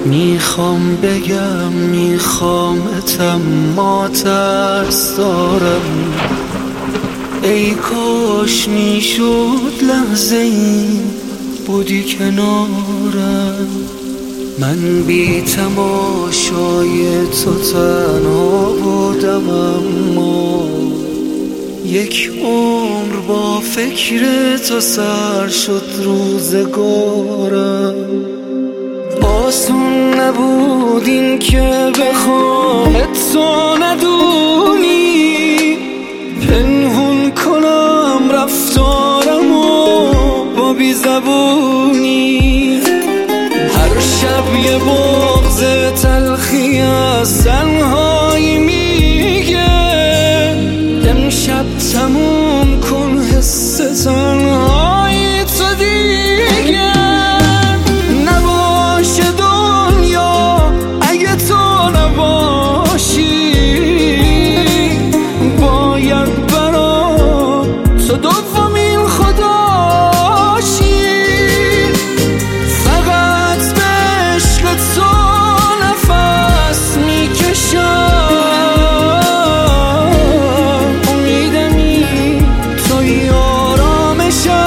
میخوام بگم میخوامتم، ما ترس دارم. ای کاش میشد لحظه ای بودی کنارم. من بی تماشای تو تنها بودم، اما یک عمر با فکر تو سر شد روزگارم. آسون نبود این که بخوام تو ندونی، پنهون کنم رفتارم و با بی زبونی. هر شب یه بغض تلخی از تنهایی میگه، امشب تموم کن حس تنهایی تو دیگه. نباشه دنیا اگه تو نباشی، باید برا تو دومین خداشی. فقط به عشق تو نفس میکشم، امیدمی توی آرامشم.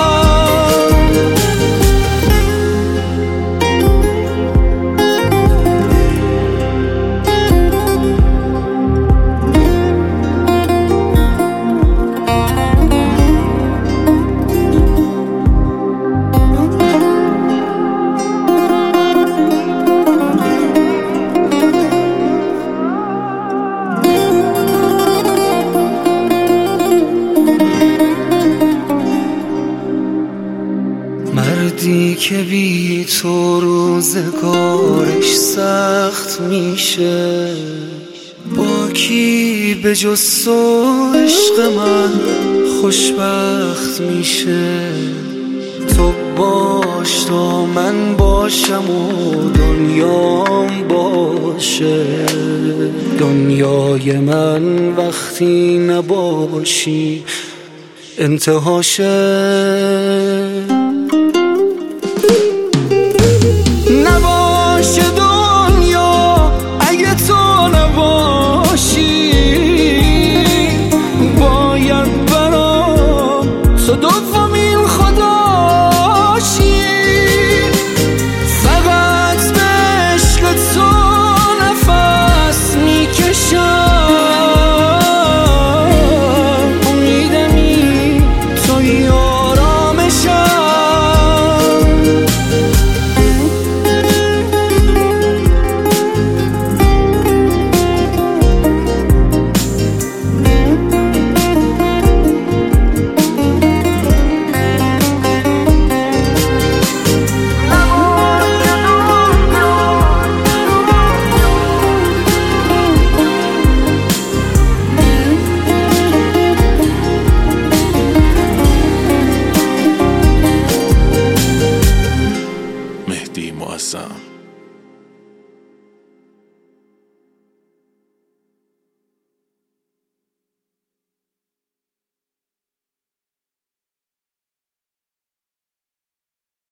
مردی که بی تو روزگارش سخت میشه، با کی به جز تو عشق من خوشبخت میشه. تو باش تا من باشم و دنیام باشه، دنیای من وقتی نباشی انتهاشه. نباشه دنیا اگه تو نباشی، باید برا تو دومین خداشی. فقط به عشق تو نفس میکشم، امیدمی توی آرامشم. مهدی معظم.